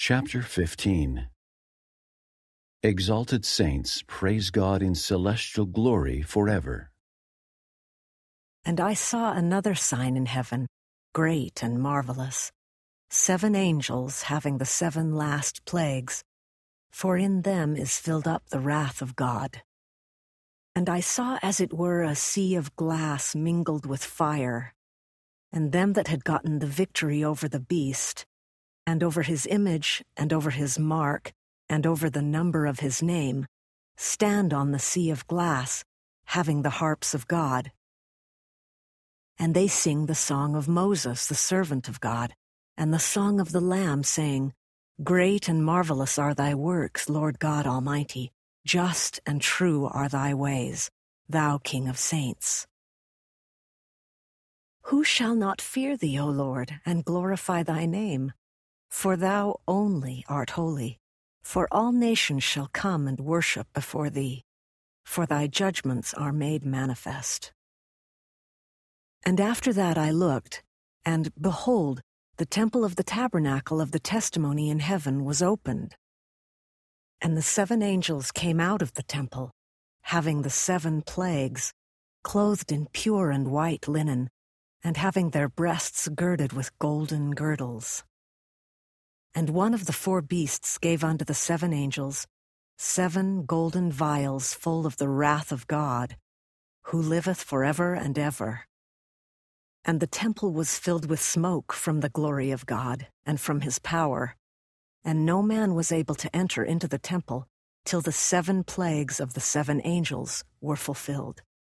Chapter 15. Exalted saints praise God in celestial glory forever. And I saw another sign in heaven, great and marvelous, 7 angels having the 7 last plagues, for in them is filled up the wrath of God. And I saw as it were a sea of glass mingled with fire, and them that had gotten the victory over the beast, and over his image, and over his mark, and over the number of his name, stand on the sea of glass, having the harps of God. And they sing the song of Moses, the servant of God, and the song of the Lamb, saying, Great and marvelous are thy works, Lord God Almighty. Just and true are thy ways, thou King of saints. Who shall not fear thee, O Lord, and glorify thy name? For thou only art holy. For all nations shall come and worship before thee, for thy judgments are made manifest. And after that I looked, and behold, the temple of the tabernacle of the testimony in heaven was opened. And the 7 angels came out of the temple, having the 7 plagues, clothed in pure and white linen, and having their breasts girded with golden girdles. And one of the 4 beasts gave unto the 7 angels 7 golden vials full of the wrath of God, who liveth forever and ever. And the temple was filled with smoke from the glory of God and from his power, and no man was able to enter into the temple till the 7 plagues of the 7 angels were fulfilled.